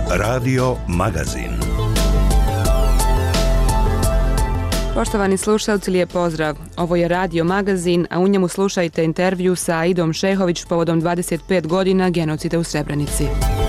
Radio Magazin. Poštovani slušalci, lijep pozdrav. Ovo je Radio Magazin, a u njemu slušajte intervju sa Aidom Šehović povodom 25 godina genocida u Srebrenici.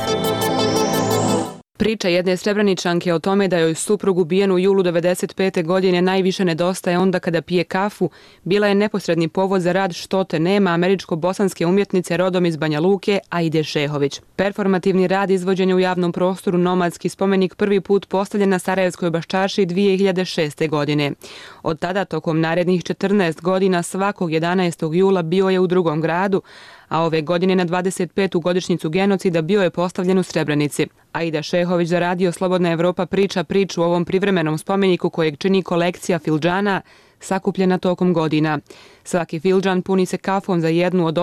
Priča jedne Srebreničanke o tome da joj suprug ubijen u julu 1995. godine najviše nedostaje onda kada pije kafu, bila je neposredni povod za rad Što te nema američko-bosanske umjetnice rodom iz Banja Luke Aide Šehović. Performativni rad izvođen je u javnom prostoru Nomadski spomenik prvi put postavljen na Sarajevskoj Baščarši 2006. godine. Od tada tokom narednih 14 godina svakog 11. jula bio je u drugom gradu, a ove godine na 25. godišnjicu genocida bio je postavljen u Srebrenici. Aida Šehović za Radio Slobodna Evropa priča priču o ovom privremenom spomeniku kojeg čini kolekcija fildžana sakupljena tokom godina. Svaki fildžan puni se kafom za jednu od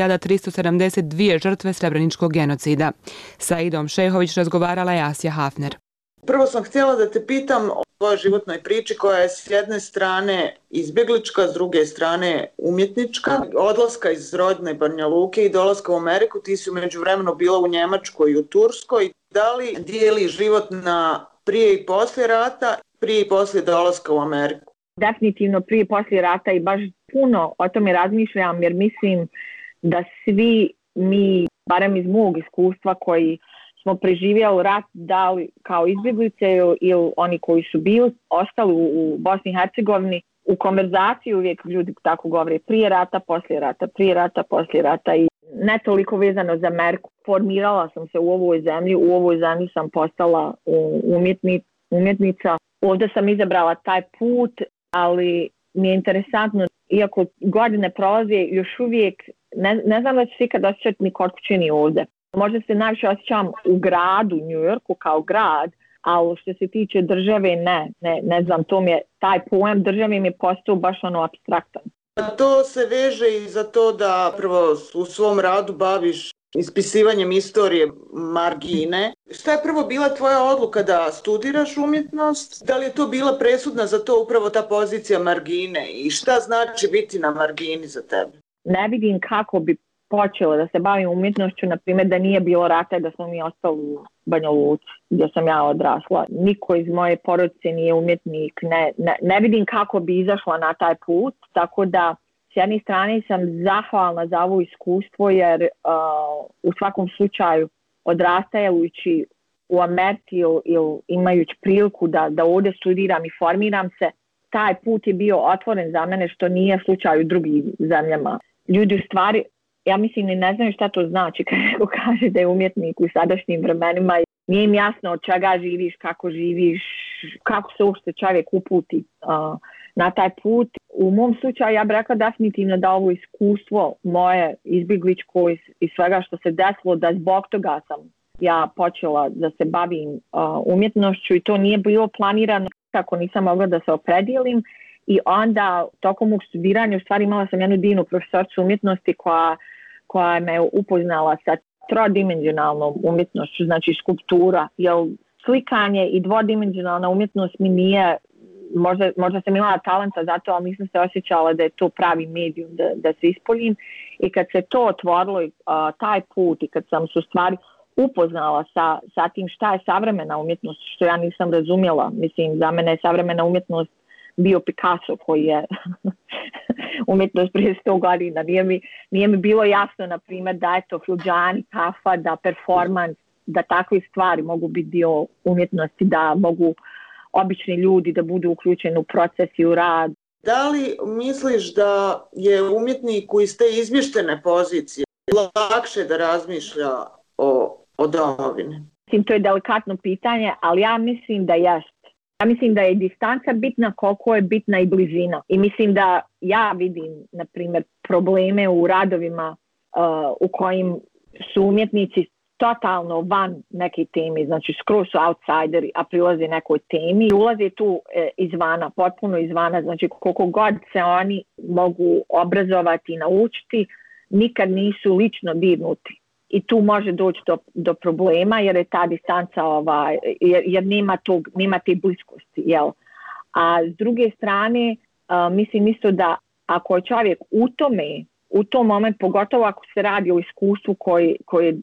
8372 žrtve srebreničkog genocida. Sa Aidom Šehović razgovarala je Asja Hafner. Prvo sam htjela da te pitam o tvojoj životnoj priči koja je s jedne strane izbjeglička, s druge strane umjetnička. Odlaska iz rodne Banja Luke i dolaska u Ameriku, ti si međuvremeno bila u Njemačkoj i u Turskoj. Da li dijeli život na prije i poslije rata, prije i poslije dolaska u Ameriku? Definitivno prije i poslije rata i baš puno o tome razmišljam jer mislim da svi mi, barem iz mog iskustva koji smo preživjeli rat, da li kao izbjeglice ili oni koji su bili, ostali u Bosni i Hercegovini, u konverzaciji uvijek ljudi tako govore prije rata, poslije rata, prije rata, poslije rata i ne toliko vezano za Ameriku. Formirala sam se u ovoj zemlji sam postala umjetnica. Ovdje sam izabrala taj put, ali mi je interesantno, iako godine prolaze, još uvijek ne znam da ću se ikad osjećati ni kod kuće ni ovdje. Možda se najviše osjećam u gradu, New Yorku kao grad, ali što se tiče države, ne znam, to mi je, taj pojam države mi je postao baš apstraktan. To se veže i za to da prvo u svom radu baviš ispisivanjem istorije margine. Šta je prvo bila tvoja odluka da studiraš umjetnost? Da li je to bila presudna za to upravo ta pozicija margine i šta znači biti na margini za tebe? Ne vidim kako bi počela da se bavim umjetnošću, na primjer da nije bilo rata i da smo mi ostali u Banja Luci gdje sam ja odrasla. Niko iz moje porodice nije umjetnik, ne vidim kako bi izašla na taj put, tako da s jedne strane sam zahvalna za ovo iskustvo jer u svakom slučaju odrastajući u Americi ili imajući priliku da ovdje studiram i formiram se, taj put je bio otvoren za mene što nije slučaj u drugim zemljama. Ljudi u stvari, ja mislim i ne znaju šta to znači kad neko kaže da je umjetnik u sadašnjim vremenima. Nije im jasno od čega živiš, kako se uopšte čovjek uputi na taj put. U mom slučaju ja bih rekla definitivno da ovo iskustvo moje izbjegličko i svega što se desilo, da zbog toga sam ja počela da se bavim umjetnošću i to nije bilo planirano kako nisam mogla da se opredijelim. I onda tokom mog studiranja u stvari imala sam jednu divnu profesoricu umjetnosti koja me upoznala sa trodimenzionalnom umjetnošću, znači skulptura, jer slikanje i dvodimenzionalna umjetnost mi nije, možda sam imala talenta za to, ali nisam se osjećala da je to pravi medijum da se ispoljim. I kad se to otvorilo, taj put, i kad sam se u stvari upoznala sa tim šta je savremena umjetnost, što ja nisam razumjela, mislim, za mene je savremena umjetnost bio Picasso koji je umjetnost prije 100 godina. Nije mi bilo jasno, na primjer, da je to fildžani, kafa, da performans, da takve stvari mogu biti dio umjetnosti, da mogu obični ljudi da budu uključeni u proces i u rad. Da li misliš da je umjetniku iz te izmještene pozicije lakše da razmišlja o domovini? Mislim, to je delikatno pitanje, ali ja mislim da jest. Ja mislim da je distanca bitna koliko je bitna i blizina. I mislim da ja vidim, na primjer, probleme u radovima u kojim su umjetnici totalno van neke teme, znači skroz su outsideri, a prilaze nekoj temi i ulaze tu izvana, potpuno izvana, znači koliko god se oni mogu obrazovati i naučiti, nikad nisu lično dirnuti. I tu može doći do problema jer je ta distanca, jer nema te bliskosti. Jel? A s druge strane, mislim isto da ako je čovjek u tom momentu, pogotovo ako se radi o iskustvu koje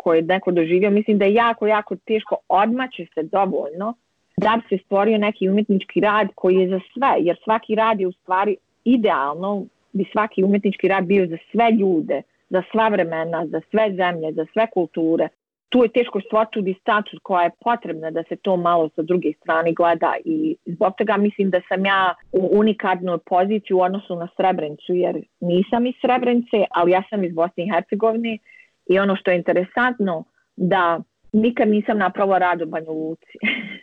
koje je neko doživio, mislim da je jako, jako teško odmaći se dovoljno da bi se stvorio neki umjetnički rad koji je za sve, jer svaki rad je u stvari idealno, bi svaki umjetnički rad bio za sve ljude, za sva vremena, za sve zemlje, za sve kulture. Tu je teško stvoriti tu distancu koja je potrebna da se to malo sa druge strane gleda i zbog toga mislim da sam ja u unikatnoj poziciji u odnosu na Srebrenicu, jer nisam iz Srebrenice, ali ja sam iz Bosne i Hercegovine i ono što je interesantno da nikad nisam napravila rad u Banja Luci.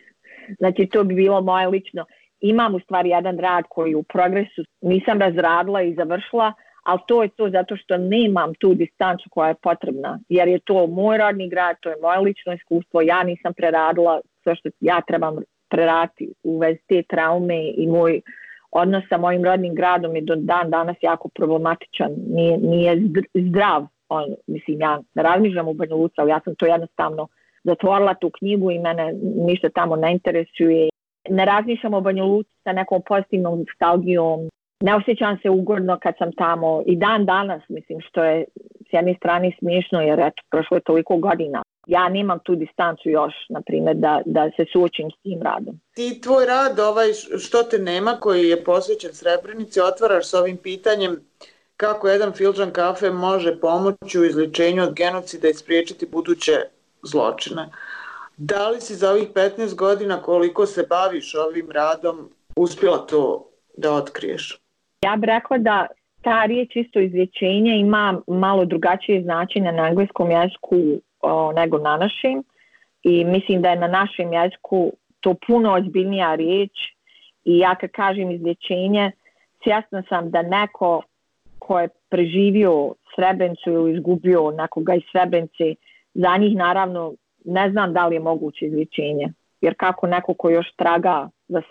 Znači to bi bilo moje lično. Imam u stvari jedan rad koji je u progresu, nisam razradila i završila, ali to je to zato što nemam tu distancu koja je potrebna, jer je to moj rodni grad, to je moje lično iskustvo, ja nisam preradila sve što ja trebam preraditi u vezi te traume i moj odnos sa mojim rodnim gradom je do dan danas jako problematičan, nije zdrav. Mislim, ja ne razmišljam u Banja Luci, ali ja sam to jednostavno zatvorila tu knjigu i mene ništa tamo ne interesuje. Ne razmišljam o Banja Luci sa nekom pozitivnom nostalgijom. Ne osjećam se ugodno kad sam tamo i dan danas, mislim, što je s jedne strane smiješno jer eto, prošlo je toliko godina. Ja nemam tu distancu još, na primjer, da se suočim s tim radom. Ti tvoj rad, Što te nema, koji je posvećen Srebrenici, otvaraš s ovim pitanjem kako jedan filđan kafe može pomoći u izlječenju od genocida i spriječiti buduće zločine. Da li si za ovih 15 godina koliko se baviš ovim radom uspjela to da otkriješ? Ja bih rekla da ta riječ isto izlječenje ima malo drugačije značenje na engleskom jeziku nego na našem i mislim da je na našem jeziku to puno ozbiljnija riječ i ja kad kažem izlječenje svjesna sam da neko ko je preživio Srebrenicu ili izgubio nekoga iz Srebrenice, za njih naravno ne znam da li je moguće izlječenje, jer kako neko ko još traga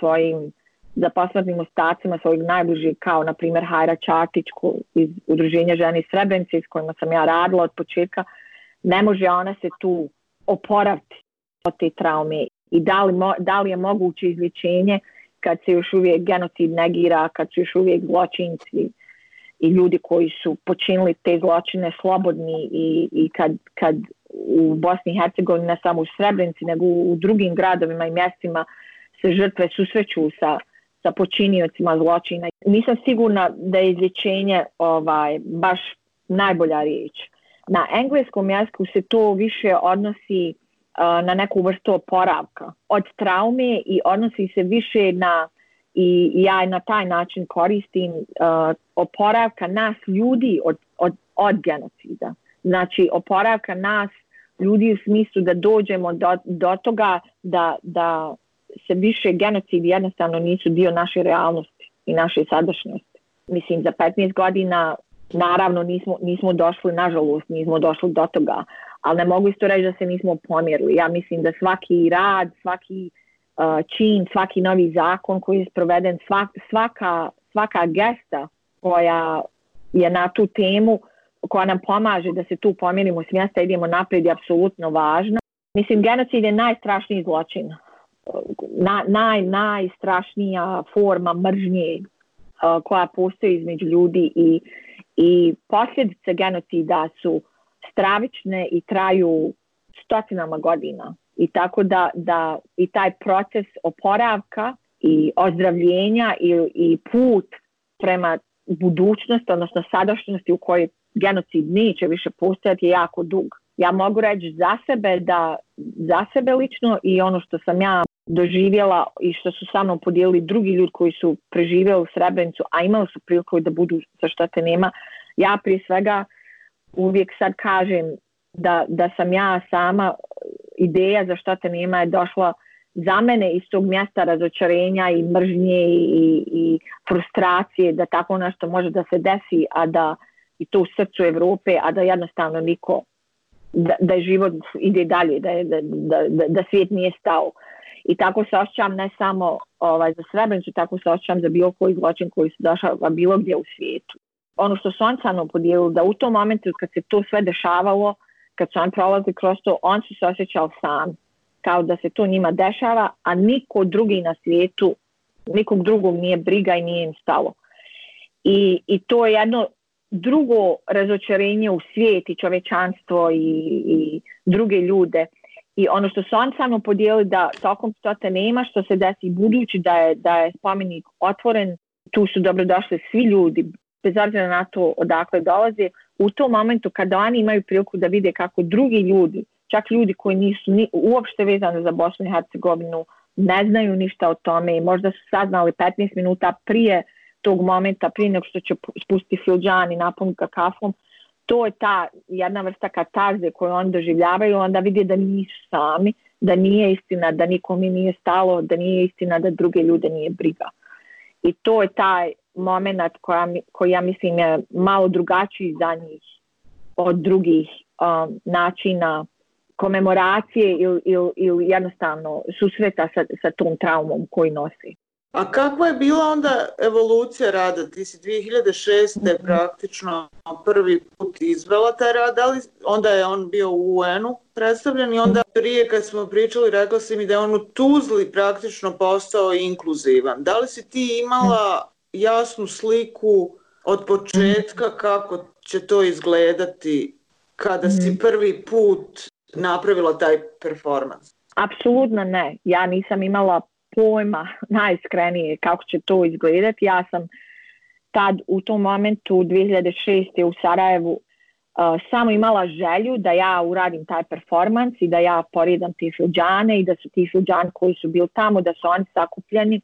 za posmrtnim ostacima svojih najbližih, kao na primjer Hajra Čatić iz Udruženja žene iz Srebrenice s kojima sam ja radila od početka, ne može ona se tu oporaviti od te traume i da li je moguće izlječenje kad se još uvijek genocid negira, kad su još uvijek zločinci i ljudi koji su počinili te zločine slobodni i kad u Bosni i Hercegovini, ne samo u Srebrenici, nego u drugim gradovima i mjestima se žrtve susreću sa počiniocima zločina. Nisam sigurna da je izlječenje baš najbolja riječ. Na engleskom jeziku se to više odnosi na neku vrstu oporavka od traume i odnosi se više i ja na taj način koristim oporavka nas ljudi od genocida. Znači oporavka nas ljudi u smislu da dođemo do toga da se više genocidi jednostavno nisu dio naše realnosti i naše sadašnjosti. Mislim, za 15 godina naravno nismo došli, nažalost nismo došli do toga, ali ne mogu isto reći da se nismo pomjerili. Ja mislim da svaki rad, svaki čin, svaki novi zakon koji je sproveden, svaka gesta koja je na tu temu, koja nam pomaže da se tu pomjerimo s mjesta, idemo naprijed, je apsolutno važna. Mislim, genocid je najstrašniji zločin. Najstrašnija forma mržnje koja postoji između ljudi i posljedice genocida su stravične i traju stotinama godina. I tako da i taj proces oporavka i ozdravljenja i put prema budućnosti, odnosno sadašnjosti u kojoj genocid neće više postojati je jako dug. Ja mogu reći za sebe lično i ono što sam ja doživjela i što su sa mnom podijelili drugi ljudi koji su preživjeli u Srebrenicu, a imali su priliku da budu za Što te nema. Ja prije svega uvijek sad kažem da sam ja sama, ideja za Što te nema je došla za mene iz tog mjesta razočarenja i mržnje i frustracije da tako nešto može da se desi, a da i to u srcu Evrope, a da jednostavno niko, da je život ide dalje, da svijet nije stao. I tako se osjećam ne samo za Srebrenicu, tako se osjećam za bilo koji zločin koji se dešava bilo gdje u svijetu. Ono što su on sa mnom podijelili, da u tom momentu kad se to sve dešavalo, kad su on prolazili kroz to, on su se osjećao sam, kao da se to njima dešava, a niko drugi na svijetu, nikog drugog nije briga i nije im stalo. I to je drugo razočarenje u svijet i čovečanstvo i druge ljude. I ono što su oni sa mnom podijelili da tokom stote nema što se desi budući da je spomenik otvoren, tu su dobrodošli svi ljudi, bez obzira na to odakle dolaze, u tom momentu kada oni imaju priliku da vide kako drugi ljudi, čak ljudi koji nisu uopšte vezani za Bosnu i Hercegovinu, ne znaju ništa o tome i možda su saznali 15 minuta prije tog momenta, prije nego što će spustiti filđan i napuniti ga kafom, to je ta jedna vrsta katarze koju oni doživljavaju, onda vidi da nisu sami, da nije istina, da nikome nije stalo, da nije istina da druge ljude nije briga. I to je taj moment koji ja mislim je malo drugačiji za njih od drugih načina komemoracije ili jednostavno susreta sa tom traumom koji nosi. A kakva je bila onda evolucija rada? Ti si 2006. praktično prvi put izvela taj rad, ali onda je on bio u UN-u predstavljen i onda prije kad smo pričali rekla si mi da je on u Tuzli praktično postao inkluzivan. Da li si ti imala jasnu sliku od početka kako će to izgledati kada si prvi put napravila taj performans? Apsolutno ne. Ja nisam imala pojma najiskrenije kako će to izgledati. Ja sam tad u tom momentu 2006. u Sarajevu samo imala želju da ja uradim taj performans i da ja poredam te filđane i da su ti filđani koji su bili tamo, da su oni sakupljeni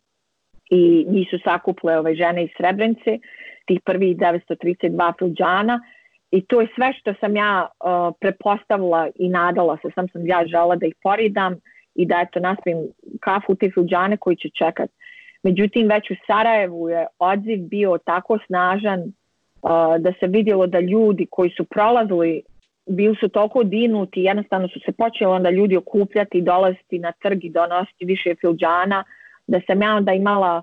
i nisu sakupile žene iz Srebrenice, tih prvih 932 filđana. I to je sve što sam ja prepostavila i nadala se. Sam ja žela da ih poredam i da naspim kafu u te filđane koji će čekati. Međutim, već u Sarajevu je odziv bio tako snažan da se vidjelo da ljudi koji su prolazili bili su toliko dinuti, jednostavno su se počeli onda ljudi okupljati i dolaziti na trg i donositi više filđana, da sam ja onda imala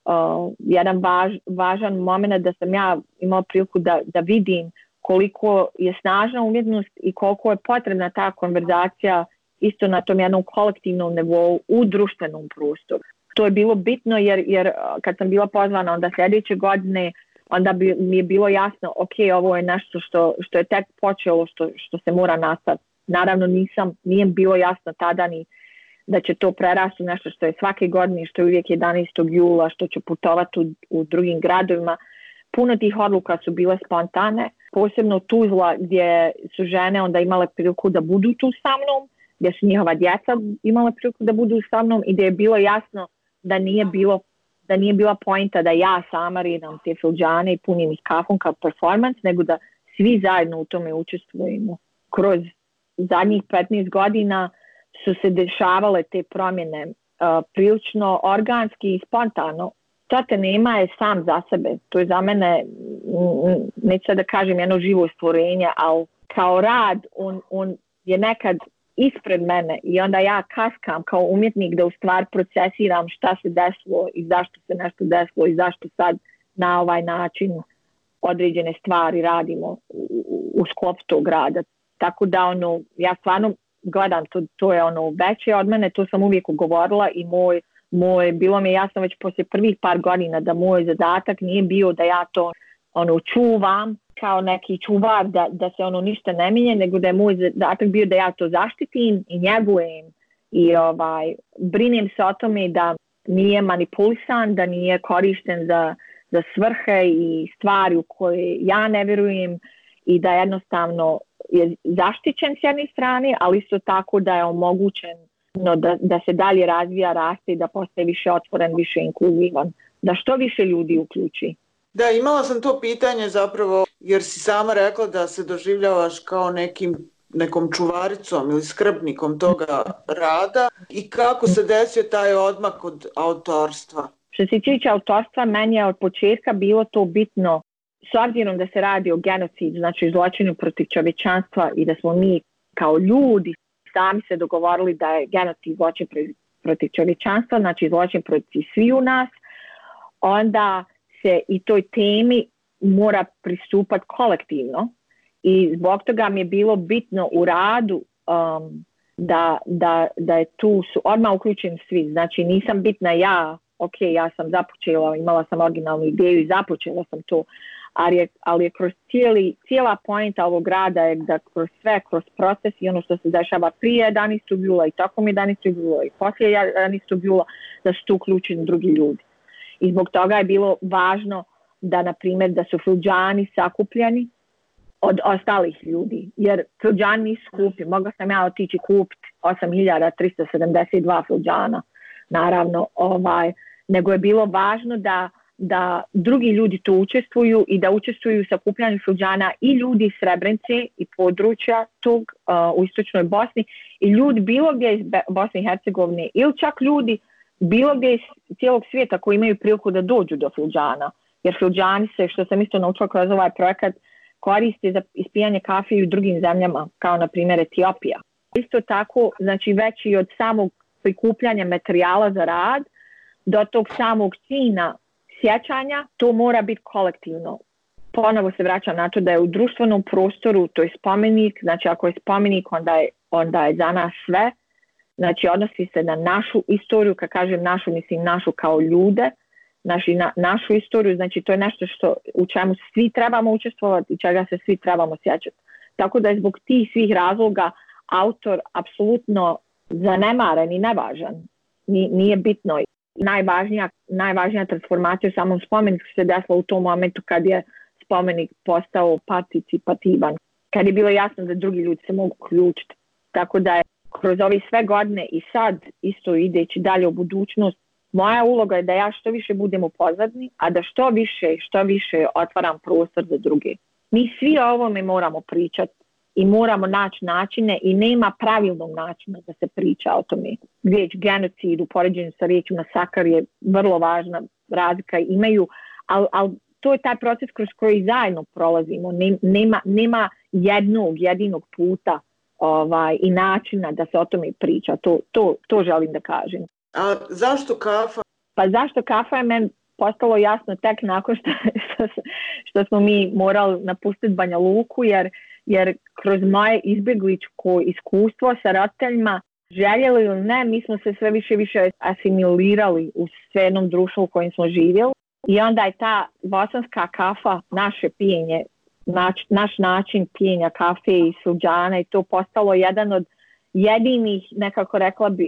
jedan važan moment da sam ja imala priliku da vidim koliko je snažna umjetnost i koliko je potrebna ta konverzacija isto na tom jednom kolektivnom nivou u društvenom prostoru. To je bilo bitno jer kad sam bila pozvana onda sljedeće godine, onda mi je bilo jasno, ok, ovo je nešto što je tek počelo, što se mora nastaviti. Naravno nije bilo jasno tada ni da će to prerasti nešto što je svake godine, što je uvijek 11. jula, što će putovati u drugim gradovima. Puno tih odluka su bile spontane, posebno Tuzla gdje su žene onda imale priliku da budu tu sa mnom, gdje su njihova djeca imala priliku da budu sa mnom i gdje je bilo jasno da nije bila pointa da ja sama redam te filđane i punim ih kafom kao performance, nego da svi zajedno u tome učestvujemo. Kroz zadnjih 15 godina su se dešavale te promjene prilično organski i spontano. Tote nema je sam za sebe. To je za mene, neću sad da kažem jedno živo stvorenje, ali kao rad on je nekad ispred mene i onda ja kaskam kao umjetnik da u stvar procesiram šta se desilo i zašto se nešto desilo i zašto sad na ovaj način određene stvari radimo u sklopu tog rada. Tako da ja stvarno gledam, to je veće od mene, to sam uvijek govorila i bilo mi je jasno već poslije prvih par godina da moj zadatak nije bio da ja to čuvam kao neki čuvar, da se ništa ne mijenja, nego da je moj zadatak bio da ja to zaštitim i njegujem i brinem se o tome da nije manipulisan, da nije korišten za svrhe i stvari u koje ja ne vjerujem i da jednostavno je zaštićen s jedne strane, ali isto tako da je omogućen da se dalje razvija, raste i da postaje više otvoren, više inkluzivan, da što više ljudi uključi. Da, imala sam to pitanje zapravo jer si sama rekla da se doživljavaš kao nekom čuvaricom ili skrbnikom toga rada i kako se desio taj odmak od autorstva? Što se tiče autorstva, meni je od početka bilo to bitno s obzirom da se radi o genocidu, znači zločinu protiv čovječanstva i da smo mi kao ljudi sami se dogovorili da je genocid zločin protiv čovječanstva, znači zločin protiv sviju nas, onda se i toj temi mora pristupati kolektivno i zbog toga mi je bilo bitno u radu da je tu su odmah uključeni svi, znači nisam bitna ja, ok, ja sam započela, imala sam originalnu ideju i započela sam to, ali je kroz cijela poenta ovog rada je da kroz proces i ono što se dešava prije 11. jula i tokom 11. jula i poslije 11. jula, da su tu uključeni drugi ljudi. I zbog toga je bilo važno da, na primjer, da su Fulđani sakupljeni od ostalih ljudi, jer Fulđani nisu skupi. Mogla sam ja otići kupiti 8.372 Fulđana, naravno, nego je bilo važno da drugi ljudi tu učestvuju i da učestvuju u sakupljanju Fulđana i ljudi iz Srebrenice i područja tog u istočnoj Bosni i ljudi bilo gdje iz Bosne i Hercegovine ili čak ljudi bilo gdje iz cijelog svijeta koji imaju priliku da dođu do Fulđana. Jer Fulđani se, što sam isto naučila kroz ovaj projekat, koriste za ispijanje kafe i u drugim zemljama, kao na primjer Etiopija. Isto tako, znači već i od samog prikupljanja materijala za rad do tog samog čina sjećanja, to mora biti kolektivno. Ponovo se vraćam na to da je u društvenom prostoru, to je spomenik, znači ako je spomenik, onda je za nas sve. Znači odnosi se na našu istoriju, kad kažem našu, mislim našu kao ljude, našu istoriju, znači to je nešto u čemu svi trebamo učestvovati i čega se svi trebamo sjećati. Tako da je zbog tih svih razloga autor apsolutno zanemaren i nevažan. Nije bitno. Najvažnija transformacija u samom spomeniku se desila u tom momentu kad je spomenik postao participativan, kad je bilo jasno da drugi ljudi se mogu uključiti. Tako da je kroz ove sve godine i sad isto ideći dalje u budućnost, moja uloga je da ja što više budem u pozadini, a da što više otvaram prostor za druge. Mi svi o ovome moramo pričati i moramo naći načine i nema pravilnog načina da se priča o tome. Riječ genocid u poređenju sa riječju masakar je vrlo važna razlika imaju, ali to je taj proces kroz koji zajedno prolazimo. Nema jedinog puta i načina da se o tome priča. To želim da kažem. A zašto kafa? Pa zašto kafa je meni postalo jasno tek nakon što smo mi morali napustiti Banja Luku, jer kroz moje izbjegličko iskustvo sa roditeljima, željeli ili ne, mi smo se sve više asimilirali u jednom društvu u kojem smo živjeli. I onda je ta bosanska kafa, naše pijenje, naš način pijenja kafe i Fulđana, i to postalo jedan od jedinih, nekako rekla bi,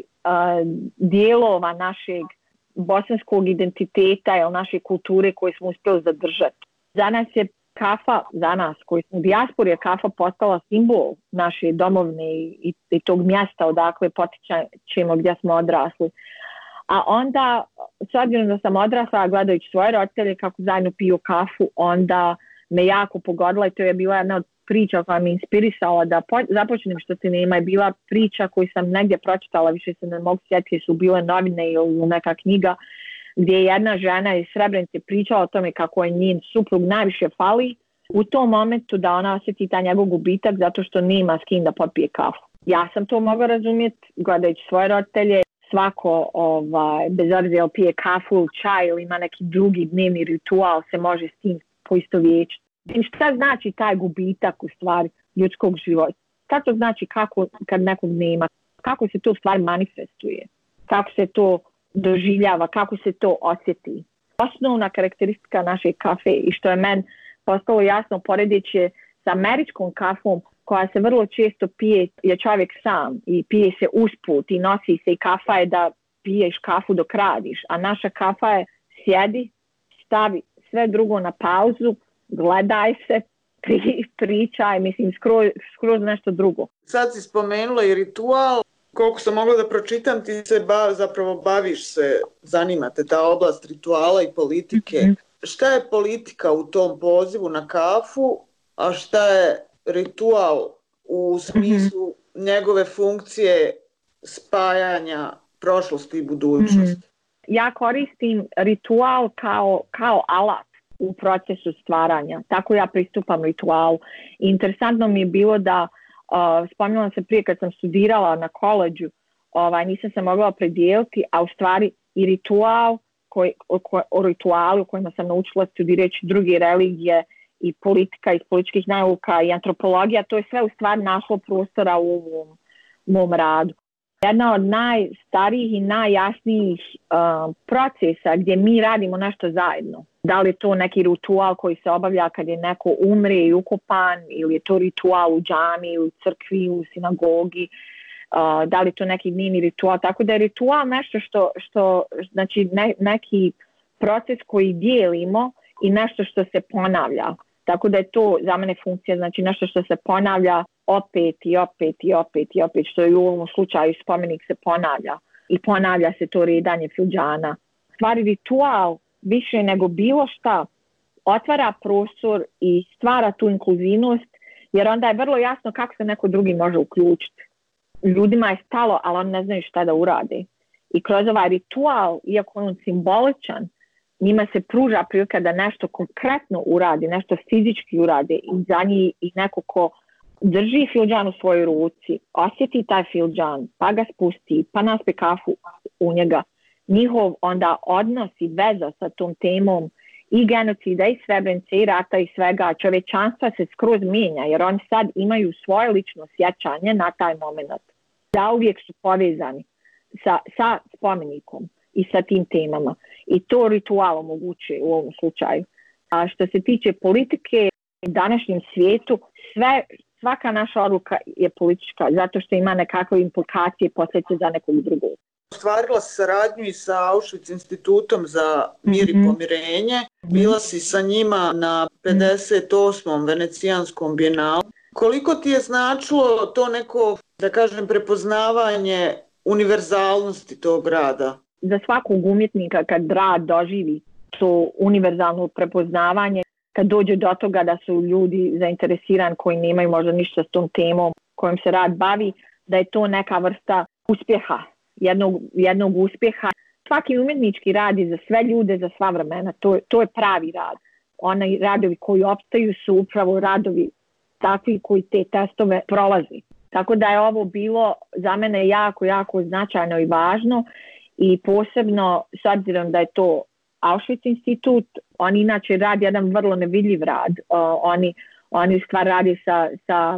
dijelova našeg bosanskog identiteta ili naše kulture koje smo uspjeli zadržati. Za nas je kafa, za nas koji smo u dijaspori, je kafa postala simbol naše domovne i tog mjesta odakle potičemo gdje smo odrasli. A onda, s obzirom da sam odrasla gledajući svoje roditelje kako zajedno piju kafu, onda me jako pogodila i to je bila jedna od priča koja me inspirisala da započnem što se nema. Je bila priča koju sam negdje pročitala, više se ne mogu sjetiti, su bile novine ili neka knjiga, gdje je jedna žena iz Srebrenice pričala o tome kako je njen suprug najviše fali u tom momentu da ona osjeti taj njegov gubitak zato što nema s kim da popije kafu. Ja sam to mogla razumjeti gledajući svoje roditelje. Svako, bez obzira pije kafu ili čaj ili ima neki drugi dnevni ritual, se može s tim poistovjećiti. Šta znači taj gubitak u stvari ljudskog života? Šta to znači kad nekog nema? Kako se to u stvari manifestuje? Kako se to doživljava? Kako se to osjeti? Osnovna karakteristika naše kafe i što je meni postalo jasno poredeći sa američkom kafom koja se vrlo često pije, je čovjek sam i pije se usput i nosi se i kafa je da piješ kafu dok radiš, a naša kafa je sjedi, stavi sve drugo na pauzu, gledaj se, pričaj, mislim skroz nešto drugo. Sad si spomenula i ritual, koliko sam mogla da pročitam, ti se zapravo baviš se, zanima te ta oblast rituala i politike. Mm-hmm. Šta je politika u tom pozivu na kafu, a šta je ritual u smislu njegove funkcije spajanja prošlosti i budućnosti? Ja koristim ritual kao alat u procesu stvaranja. Tako ja pristupam ritualu. Interesantno mi je bilo da, spominjala se prije kad sam studirala na koleđu, nisam se mogla predijeliti, a u stvari i ritual, o ritualu u kojima sam naučila studirajući druge religije i politika iz političkih nauka i antropologija, to je sve u stvari našlo prostora u mom radu. Jedna od najstarijih i najjasnijih procesa gdje mi radimo nešto zajedno Da li je to neki ritual koji se obavlja kad je neko umre i ukopan, ili je to ritual u džami, u crkvi, u sinagogi, da li je to neki dnevni ritual. Tako da je ritual nešto što znači neki proces koji dijelimo i nešto što se ponavlja. Tako da je to za mene funkcija, znači nešto što se ponavlja opet i opet i opet i opet, što je u ovom slučaju spomenik se ponavlja. I ponavlja se to redanje fildžana. Stvari ritual više nego bilo šta otvara prostor i stvara tu inkluzivnost, jer onda je vrlo jasno kako se neko drugi može uključiti. Ljudima je stalo, ali oni ne znaju šta da urade. I kroz ovaj ritual, iako on simboličan, njima se pruža prilika da nešto konkretno uradi, nešto fizički uradi i za njih i neko ko drži fildžan u svojoj ruci, osjeti taj fildžan, pa ga spusti, pa naspe kafu u njega. Njihov onda odnos i veza sa tom temom i genocida i Srebrenice i rata i svega čovečanstva se skroz mijenja, jer oni sad imaju svoje lično sjećanje na taj moment. Da uvijek su povezani sa spomenikom i sa tim temama. I to ritual omogućuje u ovom slučaju. A što se tiče politike u današnjem svijetu, svaka naša odluka je politička, zato što ima nekakve implikacije i posljedice za nekog drugog. Ostvarila si saradnju i sa Auschwitz institutom za mir i pomirenje. Bila si sa njima na 58. venecijanskom bijenalu. Koliko ti je značilo to neko, da kažem, prepoznavanje univerzalnosti tog rada? Za svakog umjetnika kad rad doživi to univerzalno prepoznavanje, kad dođe do toga da su ljudi zainteresirani koji nemaju možda ništa s tom temom kojom se rad bavi, da je to neka vrsta uspjeha, jednog uspjeha. Svaki umjetnički rad je za sve ljude, za sva vremena. To je pravi rad. Oni radovi koji opstaju su upravo radovi takvi koji te testove prolazi. Tako da je ovo bilo za mene jako, jako značajno i važno i posebno s obzirom da je to Auschwitz institut, oni inače radi jedan vrlo nevidljiv rad. Oni u stvari radi sa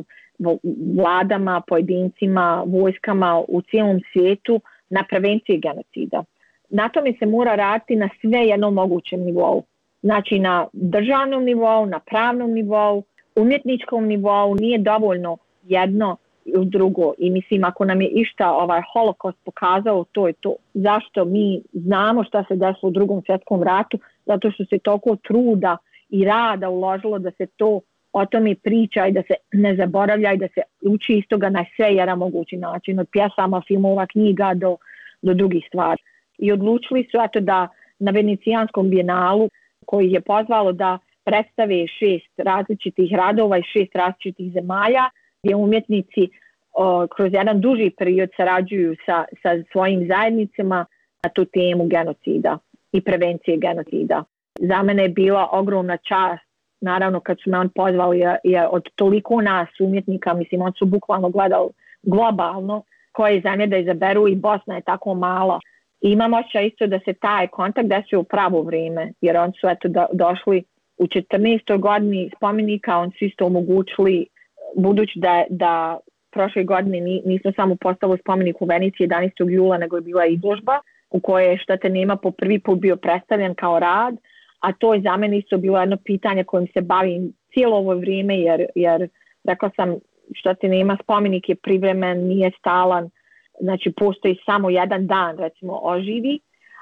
vladama, pojedincima, vojskama u cijelom svijetu na prevenciji genocida. Na tome se mora raditi na sve jednom mogućem nivou. Znači na državnom nivou, na pravnom nivou, umjetničkom nivou, nije dovoljno jedno ili drugo. I mislim, ako nam je išta ovaj holokaust pokazao, to je to. Zašto mi znamo šta se desilo u Drugom svjetskom ratu? Zato što se toliko truda i rada uložilo da se to o tome priča i da se ne zaboravlja i da se uči iz toga na sve jedan mogući način, od pjesama, filmova, knjiga do drugih stvari. I odlučili su da na Venecijanskom bijenalu, koji je pozvalo da predstave 6 različitih radova i 6 različitih zemalja, gdje umjetnici kroz jedan duži period sarađuju sa svojim zajednicama na tu temu genocida i prevencije genocida. Za mene je bila ogromna čast, naravno kad su me on pozvali je od toliko nas umjetnika, mislim on su bukvalno gledali globalno koje zemlje da izaberu i Bosna je tako mala. I imam osjećaj isto da se taj kontakt desio u pravo vrijeme, jer oni su došli u 14. godini spomenika, oni su isto omogućili, budući da prošle godine nismo samo postavili spomenik u Veniciji 11. jula, nego je bila izložba u kojoj je Šta te nema po prvi put bio predstavljen kao rad, a to je za mene isto bilo jedno pitanje kojim se bavim cijelo ovo vrijeme, jer rekla sam Šta te nema spomenik je privremen, nije stalan, znači postoji samo jedan dan recimo oživi,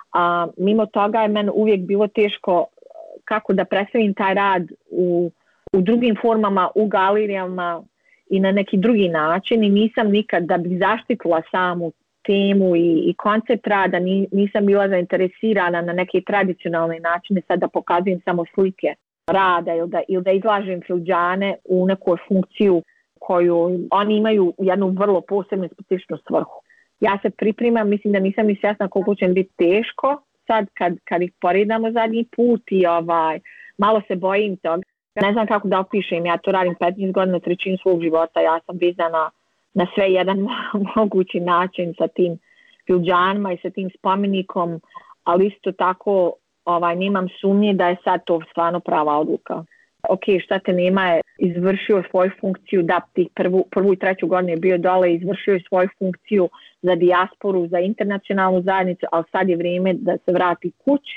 a mimo toga je meni uvijek bilo teško kako da predstavim taj rad u drugim formama, u galerijama i na neki drugi način i nisam nikad da bih zaštitila samu temu i koncept rada, nisam bila zainteresirana na neke tradicionalne načine sad da pokazujem samo slike rada ili da izlažem fildžane u neku funkciju koju oni imaju jednu vrlo posebnu specifičnu svrhu. Ja se pripremam, mislim da nisam ni svjesna koliko će biti teško sad kad ih poredamo zadnji put i malo se bojim toga. Ne znam kako da opišem, ja to radim 15 godina, trećinu svog života, ja sam vezana na sve jedan mogući način sa tim fildžanima i sa tim spomenikom, ali isto tako nemam sumnje da je sad to stvarno prava odluka. Ok, Šta te nema je izvršio svoju funkciju, da tih prvu i treću godinu je bio dole, izvršio je svoju funkciju za dijasporu, za internacionalnu zajednicu, ali sad je vrijeme da se vrati kući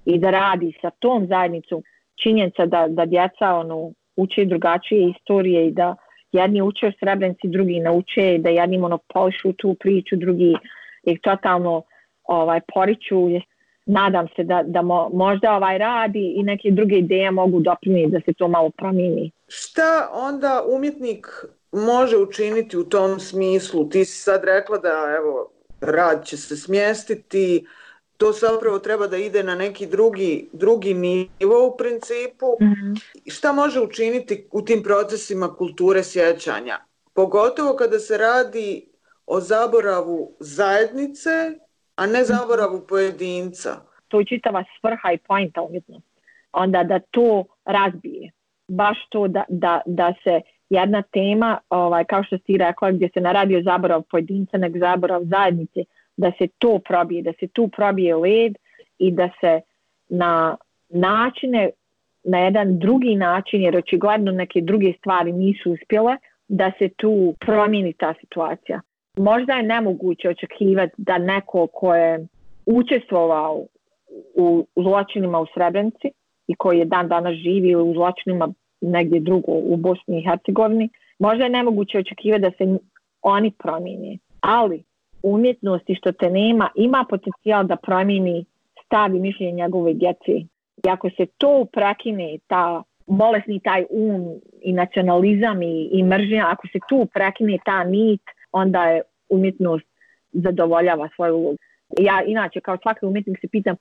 i da radi sa tom zajednicom. Činjenica da djeca uče drugačije istorije i da jedni uče o Srebrenici, drugi nauče, da jedni monopolišu tu priču, drugi ih totalno poriču. Nadam se da možda radi i neke druge ideje mogu doprinijeti da se to malo promijeni. Šta onda umjetnik može učiniti u tom smislu? Ti si sad rekla da rad će se smjestiti, to zapravo treba da ide na neki drugi nivo u principu. Mm-hmm. Šta može učiniti u tim procesima kulture sjećanja? Pogotovo kada se radi o zaboravu zajednice, a ne zaboravu pojedinca. To je čitava svrha i pointa umjetnosti. Onda da to razbije. Baš to da se jedna tema, kao što si rekla, gdje se ne radi o zaboravu pojedinca, nego zaborav zajednice, da se to probije, da se tu probije led i da se na načine, na jedan drugi način, jer očigledno neke druge stvari nisu uspjele, da se tu promijeni ta situacija. Možda je nemoguće očekivati da neko ko je učestvovao u zločinima u Srebrenici i koji je dan danas živi u zločinima negdje drugo u Bosni i Hercegovini, možda je nemoguće očekivati da se oni promijeni. Ali umjetnosti što te nema ima potencijal da promijeni stav i mišljenje njegove djece. I ako se to prekine, bolesni taj i nacionalizam i mržnja, ako se tu prekine ta nit, onda je umjetnost zadovoljava svoju ulogu. Ja inače kao svaki umjetnik se pitam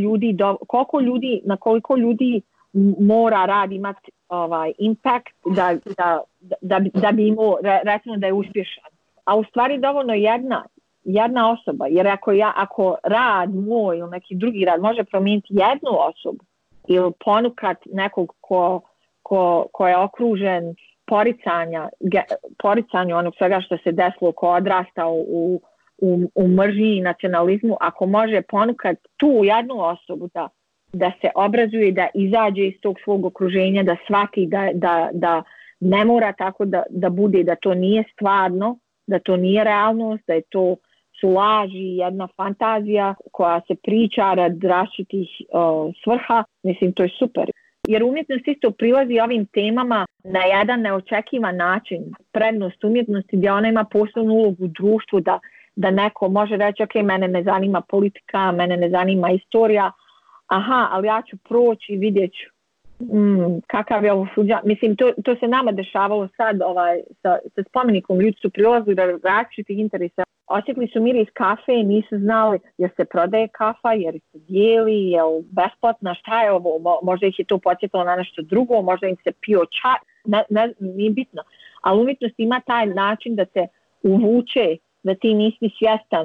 na koliko ljudi mora rad imati impact da bi imao, recimo da je uspješan. A u stvari dovoljno jedna osoba, jer ako rad moj ili neki drugi rad može promijeniti jednu osobu ili ponukat nekog ko je okružen poricanju onog svega što se desilo, ko odrastao u mržnji i nacionalizmu, ako može ponukat tu jednu osobu da se obrazuje, da izađe iz tog svog okruženja, da shvati da ne mora tako da bude, da to nije stvarno, da to nije realnost, da je to su laži, jedna fantazija koja se priča radi različitih svrha. Mislim, to je super. Jer umjetnost isto prilazi ovim temama na jedan neočekivan način. Prednost umjetnosti gdje ona ima posebnu ulogu u društvu, da neko može reći, ok, mene ne zanima politika, mene ne zanima istorija, ali ja ću proći i vidjet ću kakav je ovo suđa. Mislim, to se nama dešavalo sad sa spomenikom. Ljudi su prilazili da različitih interesa. Osjetili su miris kafe i nisu znali jer se prodaje kafa, jer se dijeli, je li besplatna, šta je ovo, možda ih je to podsjetilo na nešto drugo, možda im se pio čaj, nije bitno. Ali umjetnost ima taj način da te uvuče, da ti nisi svjestan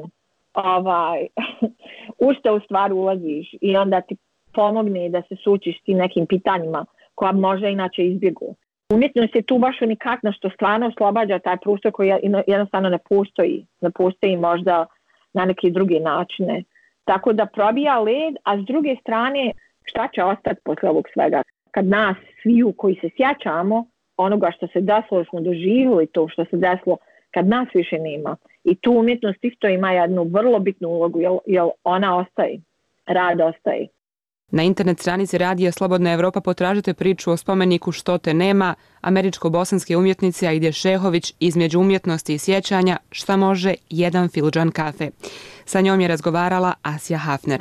u što u stvari ulaziš i onda ti pomogne da se suočiš s tim nekim pitanjima koja možda inače izbjegu. Umjetnost je tu baš unikatna što stvarno oslobađa taj prostor koji jednostavno ne postoji. Ne postoji možda na neke druge načine. Tako da probija led, a s druge strane šta će ostati posle ovog svega? Kad nas sviju koji se sjećamo onoga što se desilo, smo doživjeli to što se desilo, kad nas više nema. I tu umjetnost isto ima jednu vrlo bitnu ulogu, jer ona ostaje, rad ostaje. Na internet stranici Radija Slobodna Evropa potražite priču o spomeniku Što te nema, američko-bosanske umjetnice Aide Šehović između umjetnosti i sjećanja šta može jedan fildžan kafe. Sa njom je razgovarala Asja Hafner.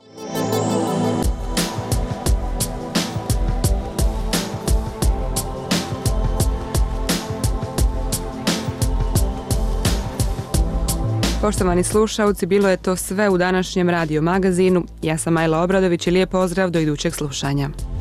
Poštovani slušalci, bilo je to sve u današnjem radio magazinu. Ja sam Majla Obradović i lijep pozdrav do idućeg slušanja.